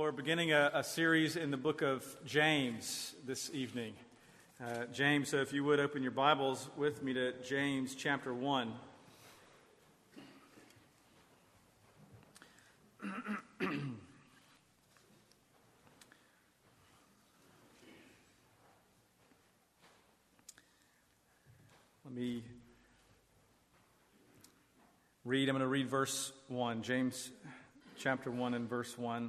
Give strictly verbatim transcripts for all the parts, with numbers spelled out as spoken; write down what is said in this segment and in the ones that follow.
We're beginning a, a series in the book of James this evening. Uh, James, so if you would open your Bibles with me to James chapter one. Let me read. I'm going to read verse one. James chapter one and verse one.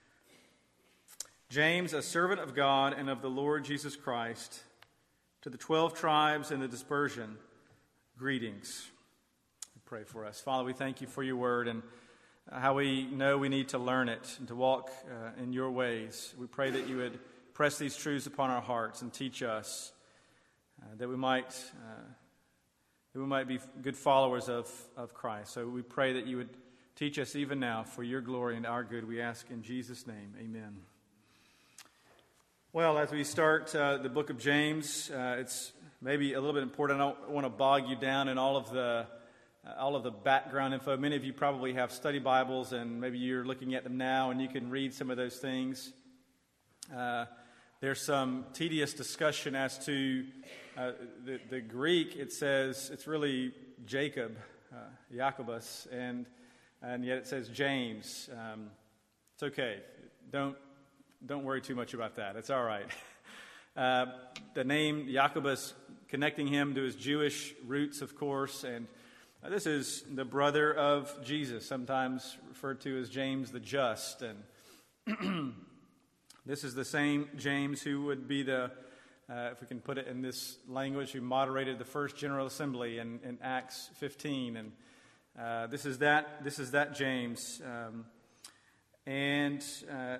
James, a servant of God and of the Lord Jesus Christ, to the twelve tribes in the dispersion, greetings. I pray for us. Father, we thank you for your word and how we know we need to learn it and to walk uh, in your ways. We pray that you would press these truths upon our hearts and teach us uh, that we might uh, that we might be good followers of, of Christ. So we pray that you would teach us even now for your glory and our good. We ask in Jesus' name, amen. Well, as we start uh, the book of James, uh, it's maybe a little bit important. I don't want to bog you down in all of the uh, all of the background info. Many of you probably have study Bibles, and maybe you're looking at them now, and you can read some of those things. Uh, there's some tedious discussion as to uh, the, the Greek. It says it's really Jacob, uh, Jacobus, and and yet it says James. Um, it's okay. Don't. Don't worry too much about that. It's all right. Uh, the name Jacobus connecting him to his Jewish roots, of course, and uh, this is the brother of Jesus, sometimes referred to as James the Just. And this is the same James who would be the, uh, if we can put it in this language, who moderated the first General Assembly in, in Acts fifteen. And uh, this is that. This is that James. Um, and uh,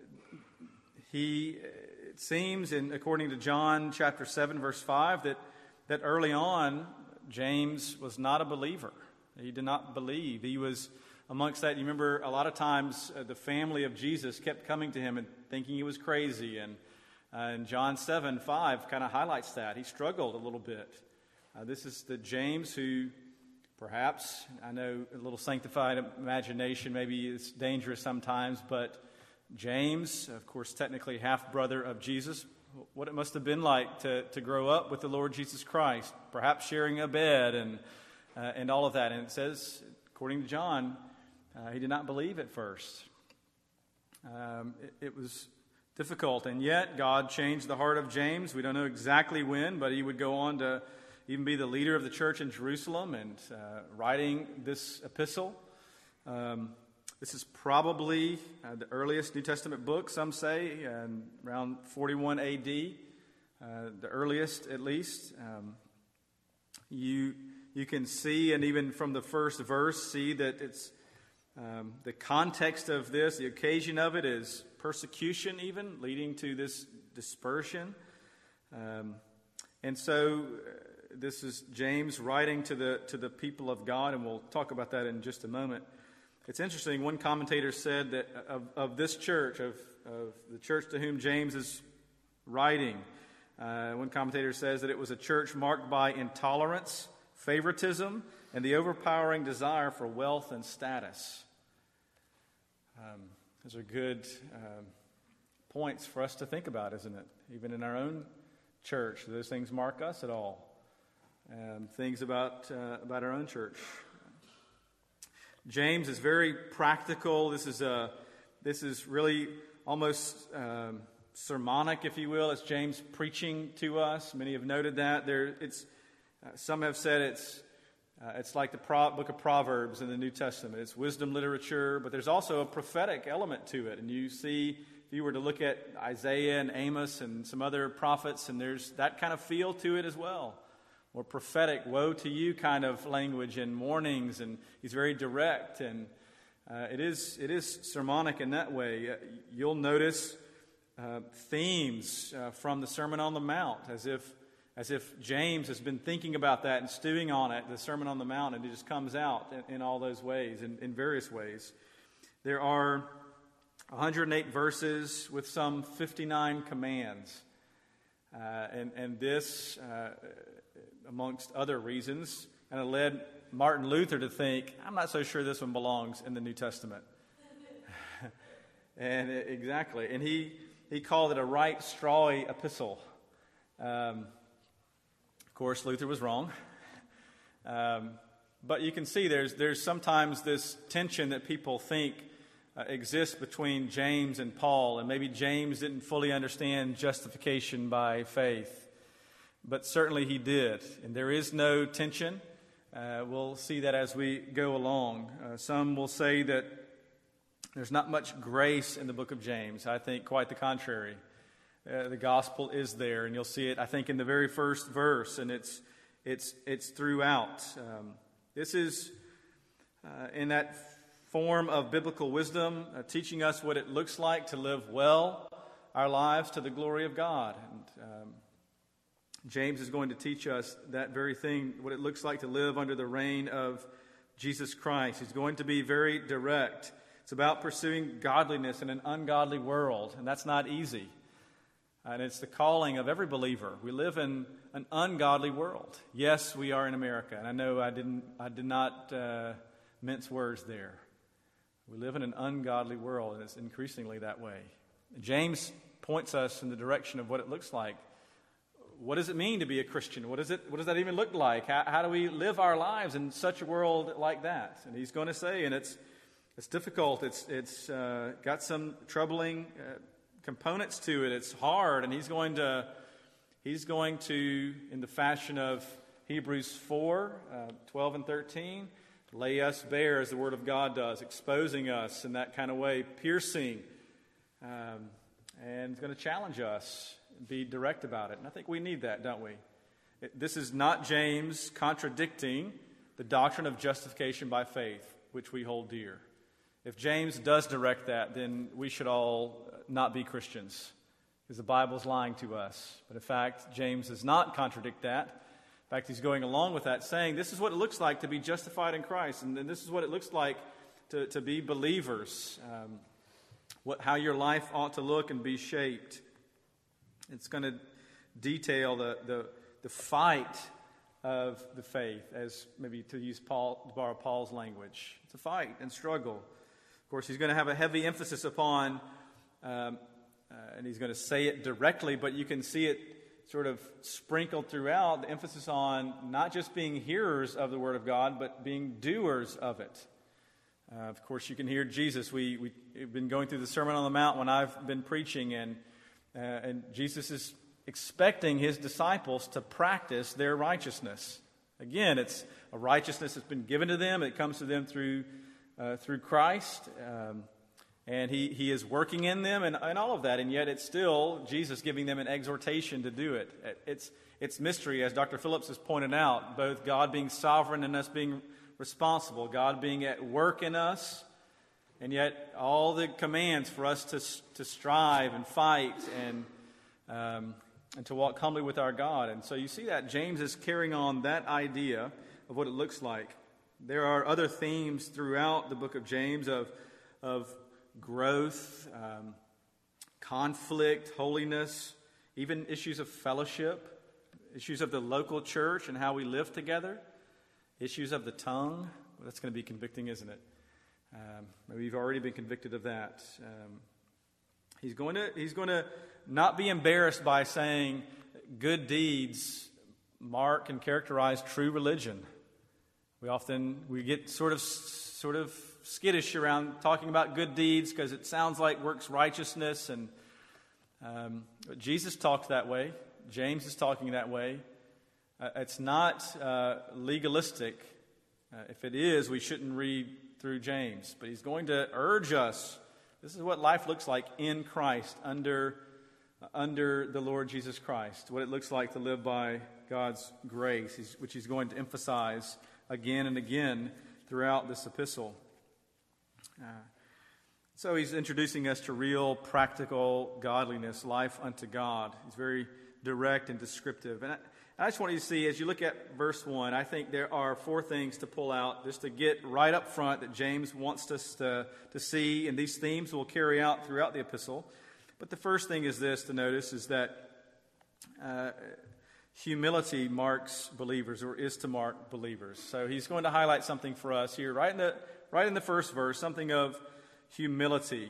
He, it seems, in, according to John chapter seven, verse five, that, that early on, James was not a believer. He did not believe. He was amongst that. You remember a lot of times uh, the family of Jesus kept coming to him and thinking he was crazy. And, uh, and John seven, five kind of highlights that. He struggled a little bit. Uh, this is the James who perhaps, I know a little sanctified imagination maybe is dangerous sometimes, but James, of course, technically half-brother of Jesus, what it must have been like to, to grow up with the Lord Jesus Christ, perhaps sharing a bed and uh, and all of that. And it says, according to John, uh, he did not believe at first. Um, it, it was difficult, and yet God changed the heart of James. We don't know exactly when, but he would go on to even be the leader of the church in Jerusalem and uh, writing this epistle. Um This is probably uh, the earliest New Testament book, some say, um, around forty-one A D, uh, the earliest at least. Um, you you can see, and even from the first verse, see that it's um, the context of this, the occasion of it is persecution even, leading to this dispersion. Um, and so uh, this is James writing to the to the people of God, and we'll talk about that in just a moment. It's interesting, one commentator said that of, of this church, of, of the church to whom James is writing, uh, one commentator says that it was a church marked by intolerance, favoritism, and the overpowering desire for wealth and status. Um, those are good um, points for us to think about, isn't it? Even in our own church, do those things mark us at all? Um, things about uh, about our own church. James is very practical. This is a, this is really almost um, sermonic, if you will. It's James preaching to us. Many have noted that. There, it's uh, some have said it's uh, it's like the Pro- book of Proverbs in the New Testament. It's wisdom literature, but there's also a prophetic element to it. And you see, if you were to look at Isaiah and Amos and some other prophets, and there's that kind of feel to it as well. More prophetic, woe to you kind of language and warnings, and he's very direct, and uh, it is it is sermonic in that way. Uh, you'll notice uh, themes uh, from the Sermon on the Mount, as if as if James has been thinking about that and stewing on it, the Sermon on the Mount, and it just comes out in, in all those ways, in, in various ways. There are one hundred eight verses with some fifty-nine commands, uh, and and this. Uh, amongst other reasons, and it led Martin Luther to think, I'm not so sure this one belongs in the New Testament. And it, exactly. And he, he called it a right strawy epistle. Um, of course, Luther was wrong. Um, but you can see there's there's sometimes this tension that people think uh, exists between James and Paul. And maybe James didn't fully understand justification by faith. But certainly he did. And there is no tension. Uh, we'll see that as we go along. Uh, some will say that there's not much grace in the book of James. I think quite the contrary. Uh, the gospel is there, and you'll see it, I think, in the very first verse, and it's it's it's throughout. Um, this is uh, in that form of biblical wisdom, uh, teaching us what it looks like to live well our lives to the glory of God. And um, James is going to teach us that very thing, what it looks like to live under the reign of Jesus Christ. He's going to be very direct. It's about pursuing godliness in an ungodly world, and that's not easy. And it's the calling of every believer. We live in an ungodly world. Yes, we are in America, and I know I didn't, I did not uh, mince words there. We live in an ungodly world, and it's increasingly that way. James points us in the direction of what it looks like. What does it mean to be a Christian? What is it? What does that even look like? How, how do we live our lives in such a world like that? And he's going to say, and it's it's difficult. It's it's uh, got some troubling uh, components to it. It's hard, and he's going to he's going to, in the fashion of Hebrews four, uh, twelve and thirteen, lay us bare as the Word of God does, exposing us in that kind of way, piercing, um, and he's going to challenge us. Be direct about it. And I think we need that, don't we? It, this is not James contradicting the doctrine of justification by faith, which we hold dear. If James does direct that, then we should all not be Christians, because the Bible's lying to us. But in fact, James does not contradict that. In fact, he's going along with that, saying this is what it looks like to be justified in Christ, and, and this is what it looks like to, to be believers, um, what, how your life ought to look and be shaped. It's going to detail the, the the fight of the faith, as maybe to use Paul, to borrow Paul's language. It's a fight and struggle. Of course, he's going to have a heavy emphasis upon, um, uh, and he's going to say it directly, but you can see it sort of sprinkled throughout, the emphasis on not just being hearers of the Word of God, but being doers of it. Uh, of course, you can hear Jesus. We, we, we've been going through the Sermon on the Mount when I've been preaching, and Uh, and Jesus is expecting his disciples to practice their righteousness. Again, it's a righteousness that's been given to them. It comes to them through uh, through Christ. Um, and he, he is working in them and, and all of that. And yet it's still Jesus giving them an exhortation to do it. It's, it's mystery, as Doctor Phillips has pointed out, both God being sovereign and us being responsible, God being at work in us, and yet all the commands for us to to strive and fight and um, and to walk humbly with our God. And so you see that James is carrying on that idea of what it looks like. There are other themes throughout the book of James of of growth, um, conflict, holiness, even issues of fellowship, issues of the local church and how we live together, issues of the tongue. Well, that's going to be convicting, isn't it? Um, maybe you've already been convicted of that. Um, he's going to he's going to not be embarrassed by saying good deeds mark and characterize true religion. We often we get sort of sort of skittish around talking about good deeds because it sounds like works righteousness, and um, but Jesus talked that way. James is talking that way. Uh, it's not uh, legalistic. Uh, if it is, we shouldn't read through James, but he's going to urge us. This is what life looks like in Christ, under uh, under the Lord Jesus Christ, what it looks like to live by God's grace, which he's going to emphasize again and again throughout this epistle. Uh, so he's introducing us to real, practical godliness, life unto God. He's very direct and descriptive. And I, I just want you to see, as you look at verse one, I think there are four things to pull out, just to get right up front, that James wants us to, to see, and these themes will carry out throughout the epistle. But the first thing is this to notice, is that uh, humility marks believers, or is to mark believers. So he's going to highlight something for us here, right in the right in the first verse, something of humility.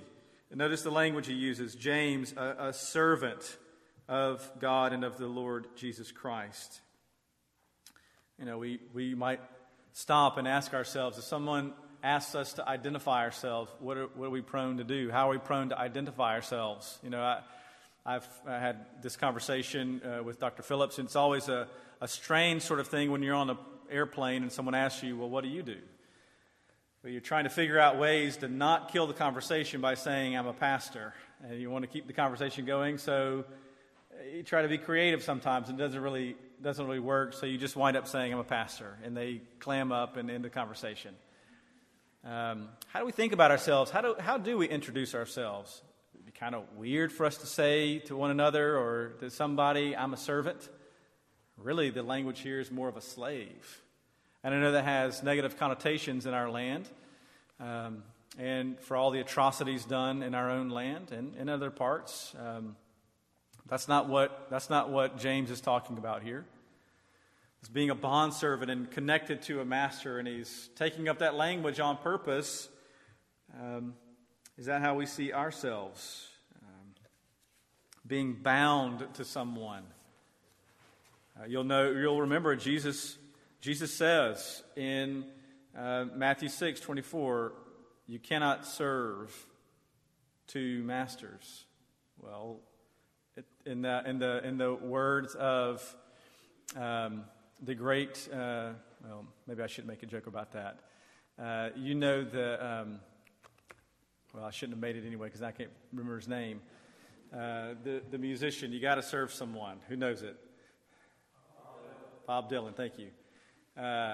Notice the language he uses, James, a, a servant of God and of the Lord Jesus Christ. You know, we, we might stop and ask ourselves, if someone asks us to identify ourselves, what are, what are we prone to do? How are we prone to identify ourselves? You know, I, I've I had this conversation uh, with Doctor Phillips, and it's always a, a strange sort of thing when you're on an airplane and someone asks you, well, what do you do? Well, you're trying to figure out ways to not kill the conversation by saying, I'm a pastor, and you want to keep the conversation going, so you try to be creative sometimes. It doesn't really doesn't really work, so you just wind up saying, I'm a pastor, and they clam up and end the conversation. Um, how do we think about ourselves? How do how do we introduce ourselves? It'd be kind of weird for us to say to one another or to somebody, I'm a servant. Really, the language here is more of a slave. And I know that has negative connotations in our land, um, and for all the atrocities done in our own land and in other parts. Um, that's not what that's not what James is talking about here. It's being a bondservant and connected to a master, and he's taking up that language on purpose. Um, is that how we see ourselves? Um, being bound to someone. Uh, you'll know. You'll remember Jesus. Jesus says in uh, Matthew six twenty-four, "You cannot serve two masters." Well, it, in the in the in the words of um, the great, uh, well, maybe I shouldn't make a joke about that. Uh, you know the, um, well, I shouldn't have made it anyway because I can't remember his name. Uh, the the musician, you got to serve someone. Who knows it? Bob Dylan. Thank you. Uh,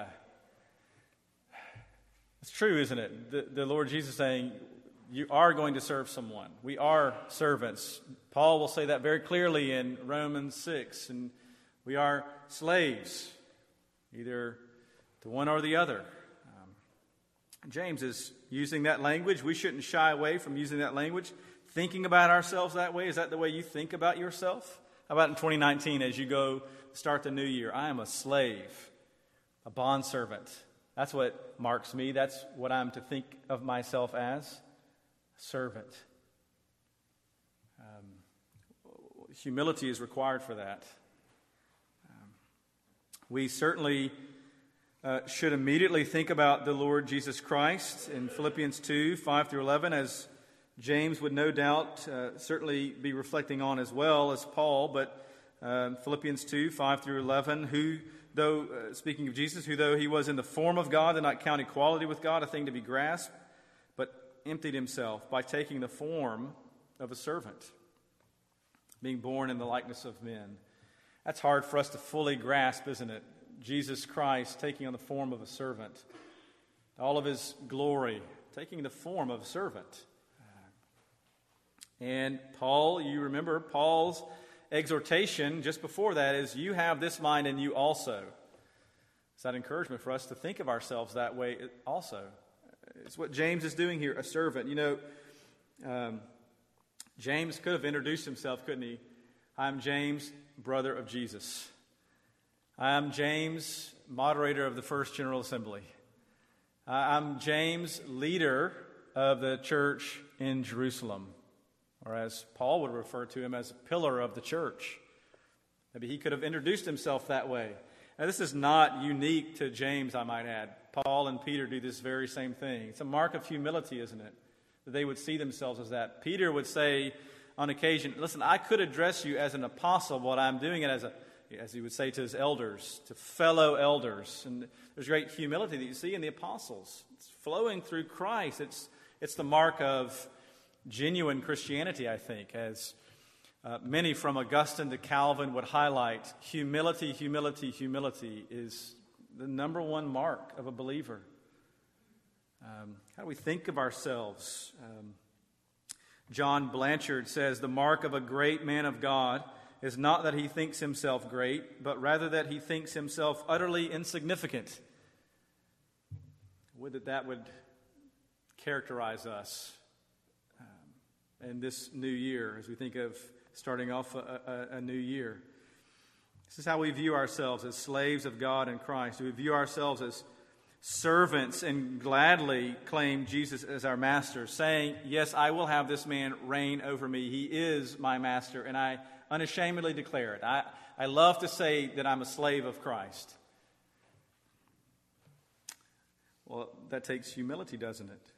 it's true, isn't it? The, the Lord Jesus saying, you are going to serve someone. We are servants. Paul will say that very clearly in Romans six. And we are slaves, either to one or the other. Um, James is using that language. We shouldn't shy away from using that language. Thinking about ourselves that way. Is that the way you think about yourself? How about in twenty nineteen as you go start the new year? I am a slave. A bondservant. That's what marks me. That's what I'm to think of myself as. A servant. Um, humility is required for that. Um, we certainly uh, should immediately think about the Lord Jesus Christ in Philippians two, five through eleven, as James would no doubt uh, certainly be reflecting on as well as Paul, but uh, Philippians two, five through eleven, who Though, uh, speaking of Jesus, who though he was in the form of God, did not count equality with God a thing to be grasped, but emptied himself by taking the form of a servant, being born in the likeness of men. That's hard for us to fully grasp, isn't it? Jesus Christ taking on the form of a servant. All of his glory, taking the form of a servant. And Paul, you remember, Paul's exhortation just before that is, you have this mind in you also. It's that encouragement for us to think of ourselves that way also. It's what James is doing here, a servant. You know, um, James could have introduced himself, couldn't he? I'm James, brother of Jesus. I'm James, moderator of the First General Assembly. I'm James, leader of the church in Jerusalem. Or as Paul would refer to him, as a pillar of the church. Maybe he could have introduced himself that way. Now, this is not unique to James, I might add. Paul and Peter do this very same thing. It's a mark of humility, isn't it? That they would see themselves as that. Peter would say on occasion, listen, I could address you as an apostle, but I'm doing it as a, as he would say to his elders, to fellow elders. And there's great humility that you see in the apostles. It's flowing through Christ. It's, it's the mark of genuine Christianity, I think, as uh, many from Augustine to Calvin would highlight. Humility, humility, humility is the number one mark of a believer. Um, how do we think of ourselves? Um, John Blanchard says, the mark of a great man of God is not that he thinks himself great, but rather that he thinks himself utterly insignificant. Would that that would characterize us in this new year, as we think of starting off a, a, a new year. This is how we view ourselves as slaves of God in Christ. We view ourselves as servants and gladly claim Jesus as our master, saying, yes, I will have this man reign over me. He is my master, and I unashamedly declare it. I, I love to say that I'm a slave of Christ. Well, that takes humility, doesn't it?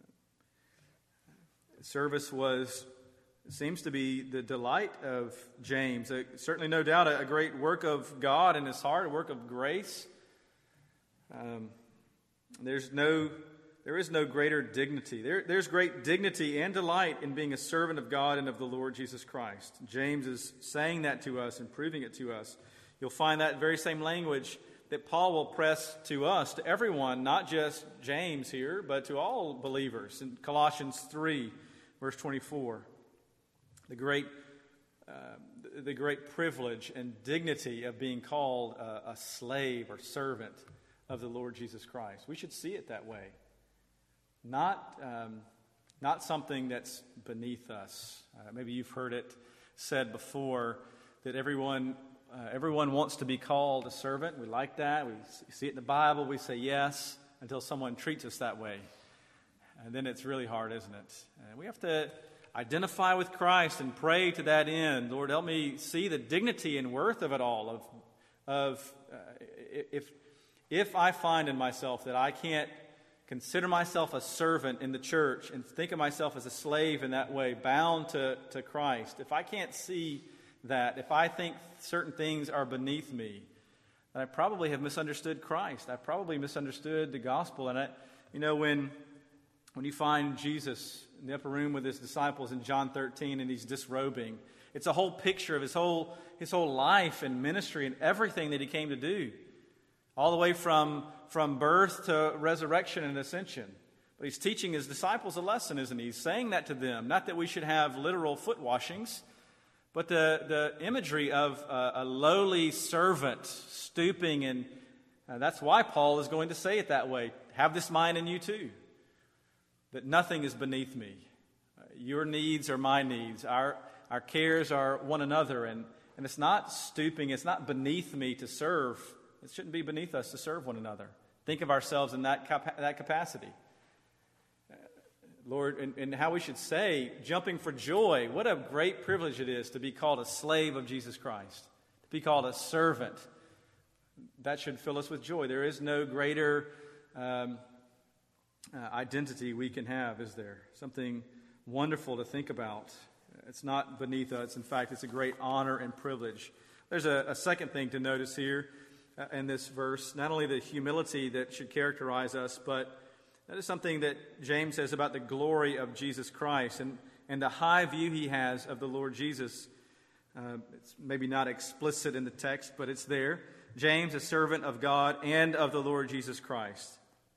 Service was, seems to be the delight of James. Uh, certainly, no doubt, a, a great work of God in his heart, a work of grace. Um, there's no, there is no greater dignity. There, there's great dignity and delight in being a servant of God and of the Lord Jesus Christ. James is saying that to us and proving it to us. You'll find that very same language that Paul will press to us, to everyone, not just James here, but to all believers in Colossians three, verse twenty-four. The great, uh, the great privilege and dignity of being called a, a slave or servant of the Lord Jesus Christ. We should see it that way. Not, um, not something that's beneath us. Uh, maybe you've heard it said before that everyone, uh, everyone wants to be called a servant. We like that. We see it in the Bible. We say yes until someone treats us that way. And then it's really hard, isn't it? And we have to identify with Christ and pray to that end. Lord, help me see the dignity and worth of it all. Of, of uh, if if I find in myself that I can't consider myself a servant in the church and think of myself as a slave in that way, bound to, to Christ, if I can't see that, if I think certain things are beneath me, then I probably have misunderstood Christ. I probably misunderstood the gospel. And I, you know, when when you find Jesus in the upper room with his disciples in John thirteen and he's disrobing, it's a whole picture of his whole his whole life and ministry and everything that he came to do. All the way from, from birth to resurrection and ascension. But he's teaching his disciples a lesson, isn't he? He's saying that to them. Not that we should have literal foot washings, but the, the imagery of a, a lowly servant stooping. And uh, that's why Paul is going to say it that way. Have this mind in you too. That nothing is beneath me. Uh, your needs are my needs. Our, our cares are one another. And, and it's not stooping. It's not beneath me to serve. It shouldn't be beneath us to serve one another. Think of ourselves in that capa- that capacity. Uh, Lord, and, and how we should say, jumping for joy, what a great privilege it is to be called a slave of Jesus Christ, to be called a servant. That should fill us with joy. There is no greater um, uh, identity we can have, is there? Something wonderful to think about. It's not beneath us. In fact, it's a great honor and privilege. There's a, a second thing to notice here. In this verse, not only the humility that should characterize us, but that is something that James says about the glory of Jesus Christ and, and the high view he has of the Lord Jesus. Uh, it's maybe not explicit in the text, but it's there. James, a servant of God and of the Lord Jesus Christ.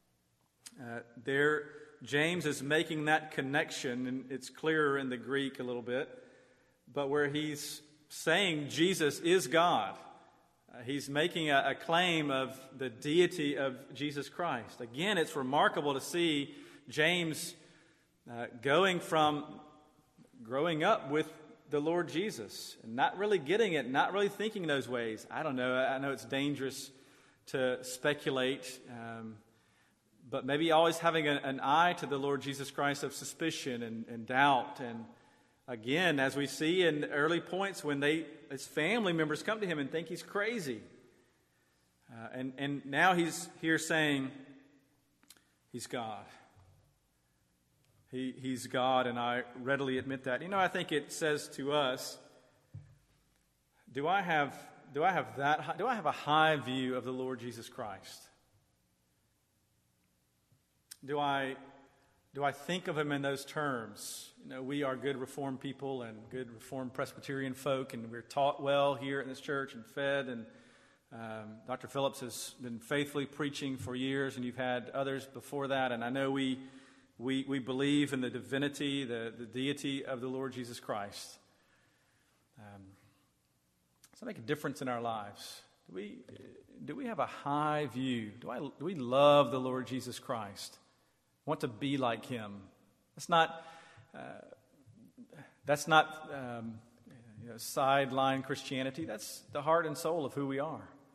Uh, there, James is making that connection, and it's clearer in the Greek a little bit, but where he's saying Jesus is God. Uh, he's making a, a claim of the deity of Jesus Christ. Again, it's remarkable to see James uh, going from growing up with the Lord Jesus and not really getting it, not really thinking those ways. I don't know. I know it's dangerous to speculate, um, but maybe always having a, an eye to the Lord Jesus Christ of suspicion and, and doubt. And again, as we see in early points when they, his family members come to him and think he's crazy. Uh, and, and now he's here saying he's God. He, he's God, and I readily admit that. You know, I think it says to us, do I have, do I have that, do I have a high view of the Lord Jesus Christ? Do I, do I think of him in those terms? You know, we are good Reformed people and good Reformed Presbyterian folk, and we're taught well here in this church and fed. And um, Doctor Phillips has been faithfully preaching for years, and you've had others before that. And I know we we we believe in the divinity, the, the deity of the Lord Jesus Christ. Um, does that make a difference in our lives? Do we do we have a high view? Do I do we love the Lord Jesus Christ? Want to be like him? It's not. Uh, that's not um, you know, sideline Christianity. That's the heart and soul of who we are.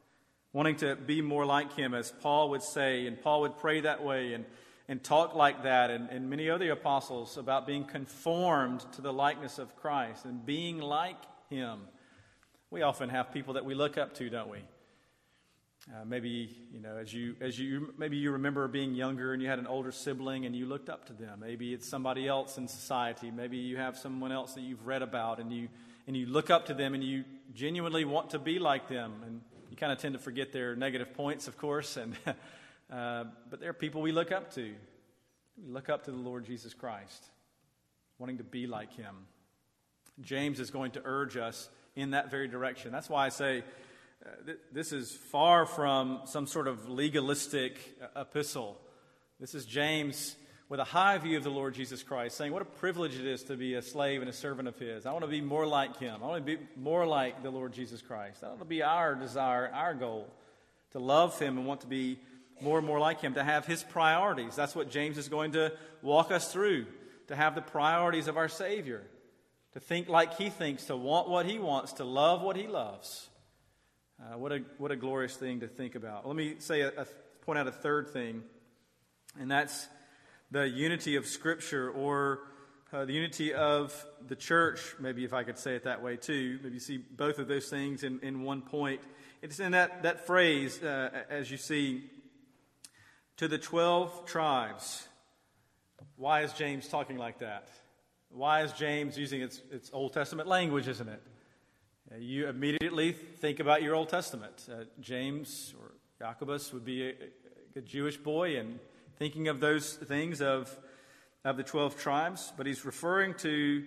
wanting to be more like him, as Paul would say, and Paul would pray that way and, and talk like that, and, and many other apostles about being conformed to the likeness of Christ and being like him. We often have people that we look up to, don't we? Uh, maybe, you know, as you as you maybe you remember being younger and you had an older sibling and you looked up to them. Maybe it's somebody else in society. Maybe you have someone else that you've read about and you and you look up to them and you genuinely want to be like them. And you kind of tend to forget their negative points, of course. And uh, but there are people we look up to. We look up to the Lord Jesus Christ, wanting to be like him. James is going to urge us in that very direction. That's why I say, Uh, th- this is far from some sort of legalistic uh, epistle. This is James with a high view of the Lord Jesus Christ, saying what a privilege it is to be a slave and a servant of his. I want to be more like him. I want to be more like the Lord Jesus Christ. That ought to be our desire, our goal, to love him and want to be more and more like him, to have his priorities. That's what James is going to walk us through, to have the priorities of our Savior, to think like he thinks, to want what he wants, to love what he loves. Uh, what a what a glorious thing to think about. Let me say a, a, point out a third thing, and that's the unity of Scripture, or uh, the unity of the church. Maybe if I could say it that way too. Maybe you see both of those things in, in one point. It's in that that phrase, uh, as you see, to the twelve tribes. Why is James talking like that? Why is James using its its Old Testament language? Isn't it? You immediately think about your Old Testament. Uh, James or Jacobus would be a, a Jewish boy and thinking of those things of, of the twelve tribes. But he's referring to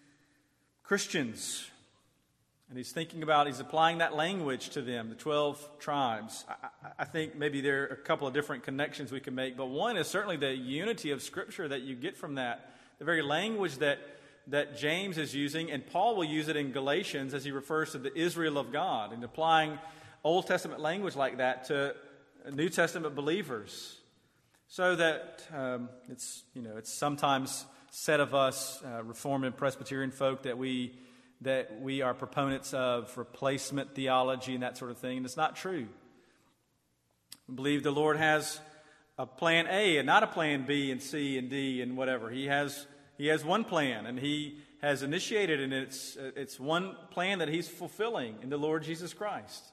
Christians. And he's thinking about, he's applying that language to them, the twelve tribes. I, I think maybe there are a couple of different connections we can make. But one is certainly the unity of Scripture that you get from that. The very language that that James is using, and Paul will use it in Galatians as he refers to the Israel of God, and applying Old Testament language like that to New Testament believers. So that um, it's, you know, it's sometimes said of us, uh, Reformed and Presbyterian folk, that we that we are proponents of replacement theology and that sort of thing, and it's not true. We believe the Lord has a plan A and not a plan B and C and D and whatever. He has He has one plan, and he has initiated, and it's, it's one plan that he's fulfilling in the Lord Jesus Christ.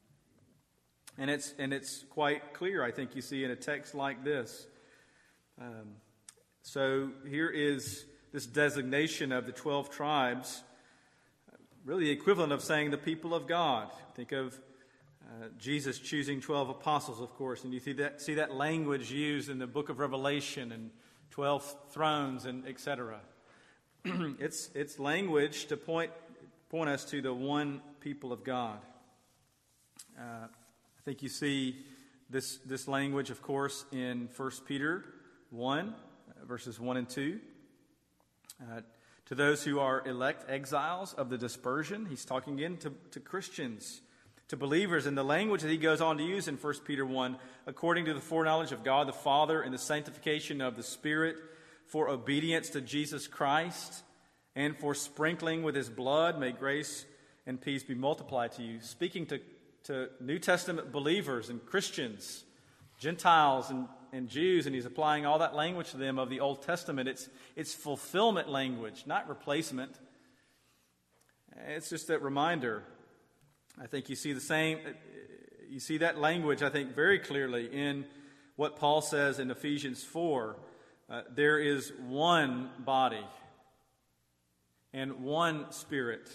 And it's, and it's quite clear, I think you see, in a text like this. Um, so here is this designation of the twelve tribes, really the equivalent of saying the people of God. Think of uh, Jesus choosing twelve apostles, of course, and you see that, see that language used in the book of Revelation and twelve thrones, and et cetera. it's it's language to point point us to the one people of God. Uh, I think you see this this language, of course, in First Peter one, verses one and two. Uh, to those who are elect exiles of the dispersion, he's talking again to, to Christians, to believers, in the language that he goes on to use in First Peter one, according to the foreknowledge of God the Father and the sanctification of the Spirit, for obedience to Jesus Christ, and for sprinkling with his blood, may grace and peace be multiplied to you. Speaking to, to New Testament believers and Christians, Gentiles and, and Jews, and he's applying all that language to them of the Old Testament. It's, it's fulfillment language, not replacement. It's just that reminder. I think you see the same, you see that language, I think, very clearly in what Paul says in Ephesians four. Uh, there is one body and one Spirit,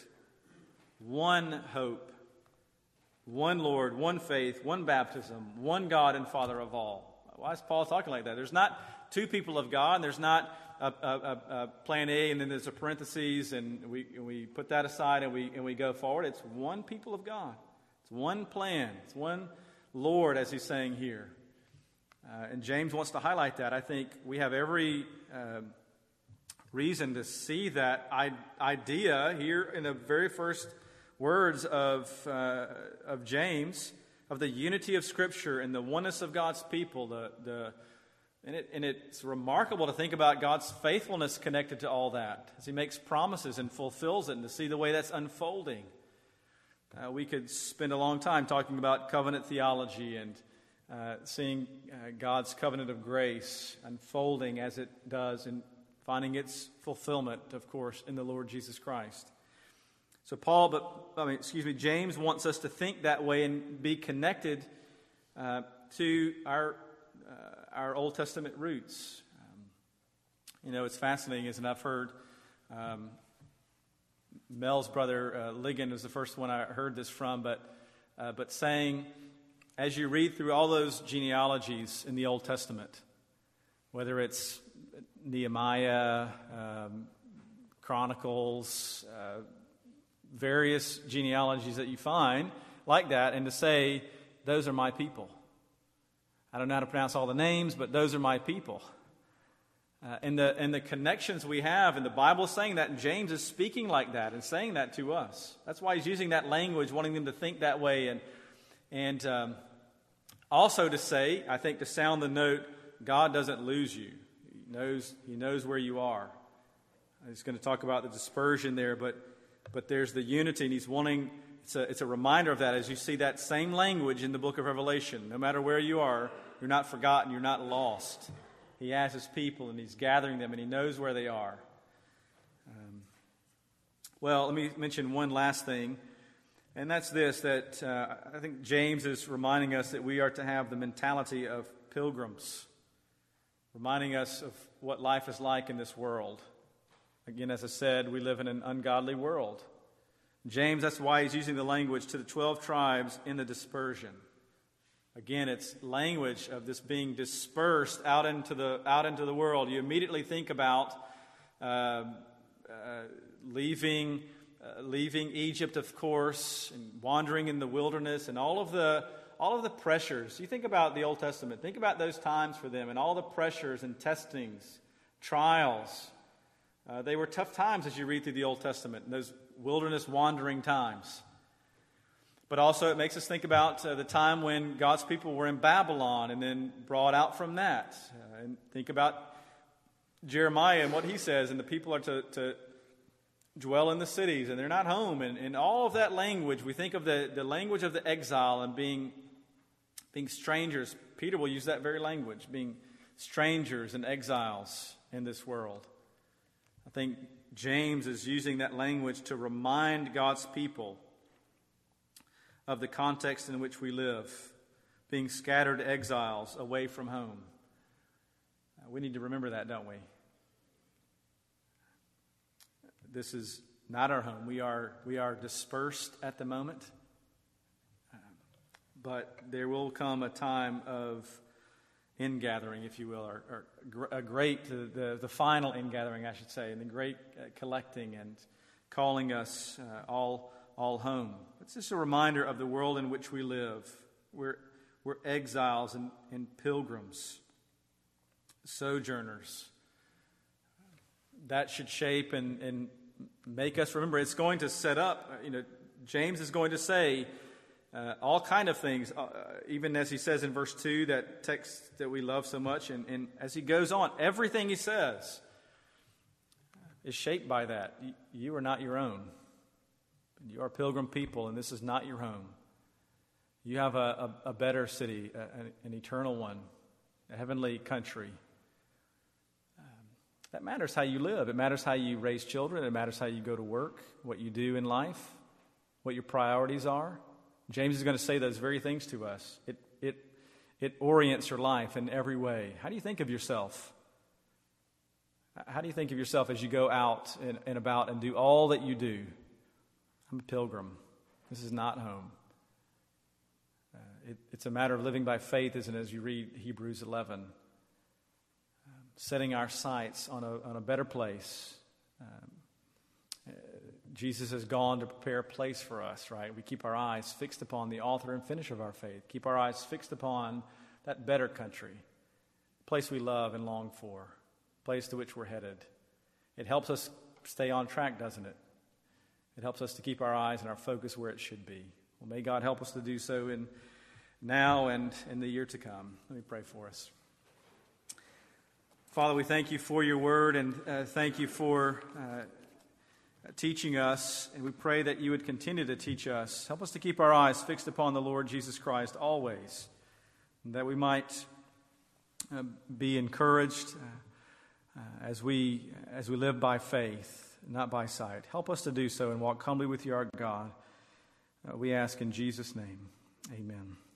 one hope, one Lord, one faith, one baptism, one God and Father of all. Why is Paul talking like that? There's not two people of God, and there's not a, a, a, a plan A, and then there's a parentheses, and we and we put that aside, and we and we go forward. It's one people of God. It's one plan. It's one Lord, as he's saying here. Uh, and James wants to highlight that. I think we have every uh, reason to see that I- idea here in the very first words of uh, of James, of the unity of Scripture and the oneness of God's people. The the and, it, and it's remarkable to think about God's faithfulness connected to all that, as he makes promises and fulfills it, and to see the way that's unfolding. Uh, we could spend a long time talking about covenant theology and uh, seeing uh, God's covenant of grace unfolding as it does and finding its fulfillment, of course, in the Lord Jesus Christ. So Paul, but I mean, excuse me, James wants us to think that way and be connected uh, to our uh, our Old Testament roots. Um, you know, it's fascinating, isn't it? I've heard. Um, Mel's brother, uh, Ligon, was the first one I heard this from, but uh, but saying, as you read through all those genealogies in the Old Testament, whether it's Nehemiah, um, Chronicles, uh, various genealogies that you find like that, and to say, those are my people. I don't know how to pronounce all the names, but those are my people. Uh, and the and the connections we have, and the Bible is saying that, and James is speaking like that and saying that to us. That's why he's using that language, wanting them to think that way, and and um, also to say, I think, to sound the note, God doesn't lose you. He knows He knows where you are. He's going to talk about the dispersion there, but but there's the unity, and he's wanting. It's a it's a reminder of that as you see that same language in the book of Revelation. No matter where you are, you're not forgotten. You're not lost. He has his people, and he's gathering them, and he knows where they are. Um, well, let me mention one last thing, and that's this, that uh, I think James is reminding us that we are to have the mentality of pilgrims, reminding us of what life is like in this world. Again, as I said, we live in an ungodly world. James, that's why he's using the language to the twelve tribes in the dispersion. Again, it's language of this being dispersed out into the out into the world. You immediately think about uh, uh, leaving uh, leaving Egypt, of course, and wandering in the wilderness, and all of the all of the pressures. You think about the Old Testament. Think about those times for them, and all the pressures and testings, trials. Uh, they were tough times as you read through the Old Testament. Those wilderness wandering times. But also it makes us think about uh, the time when God's people were in Babylon and then brought out from that. Uh, and think about Jeremiah and what he says, and the people are to, to dwell in the cities, and they're not home. And, and all of that language, we think of the, the language of the exile and being, being strangers. Peter will use that very language, being strangers and exiles in this world. I think James is using that language to remind God's people of the context in which we live, being scattered exiles away from home. Uh, we need to remember that, don't we? This is not our home. We are we are dispersed at the moment, uh, but there will come a time of ingathering, if you will, or, or a great, the, the, the final ingathering, I should say, and the great uh, collecting and calling us uh, all all home. It's just a reminder of the world in which we live. We're, we're exiles and, and pilgrims, sojourners. That should shape and, and make us remember. It's going to set up, you know, James is going to say uh, all kind of things, uh, even as he says in verse two, that text that we love so much. And, and as he goes on, everything he says is shaped by that. You, you are not your own. You are pilgrim people, and this is not your home. You have a, a, a better city, a, an eternal one, a heavenly country. Um, that matters how you live. It matters how you raise children. It matters how you go to work, what you do in life, what your priorities are. James is going to say those very things to us. It it it orients your life in every way. How do you think of yourself? How do you think of yourself as you go out and, and about and do all that you do? I'm a pilgrim. This is not home. Uh, it, it's a matter of living by faith, isn't it, as you read Hebrews eleven. Um, setting our sights on a, on a better place. Um, uh, Jesus has gone to prepare a place for us, right? We keep our eyes fixed upon the author and finisher of our faith. Keep our eyes fixed upon that better country, place we love and long for, place to which we're headed. It helps us stay on track, doesn't it? It helps us to keep our eyes and our focus where it should be. Well, may God help us to do so in now and in the year to come. Let me pray for us. Father, we thank you for your word, and uh, thank you for uh, teaching us, and we pray that you would continue to teach us. Help us to keep our eyes fixed upon the Lord Jesus Christ always, and that we might uh, be encouraged uh, uh, as we as we live by faith, not by sight. Help us to do so and walk humbly with you, our God. Uh, we ask in Jesus' name, amen.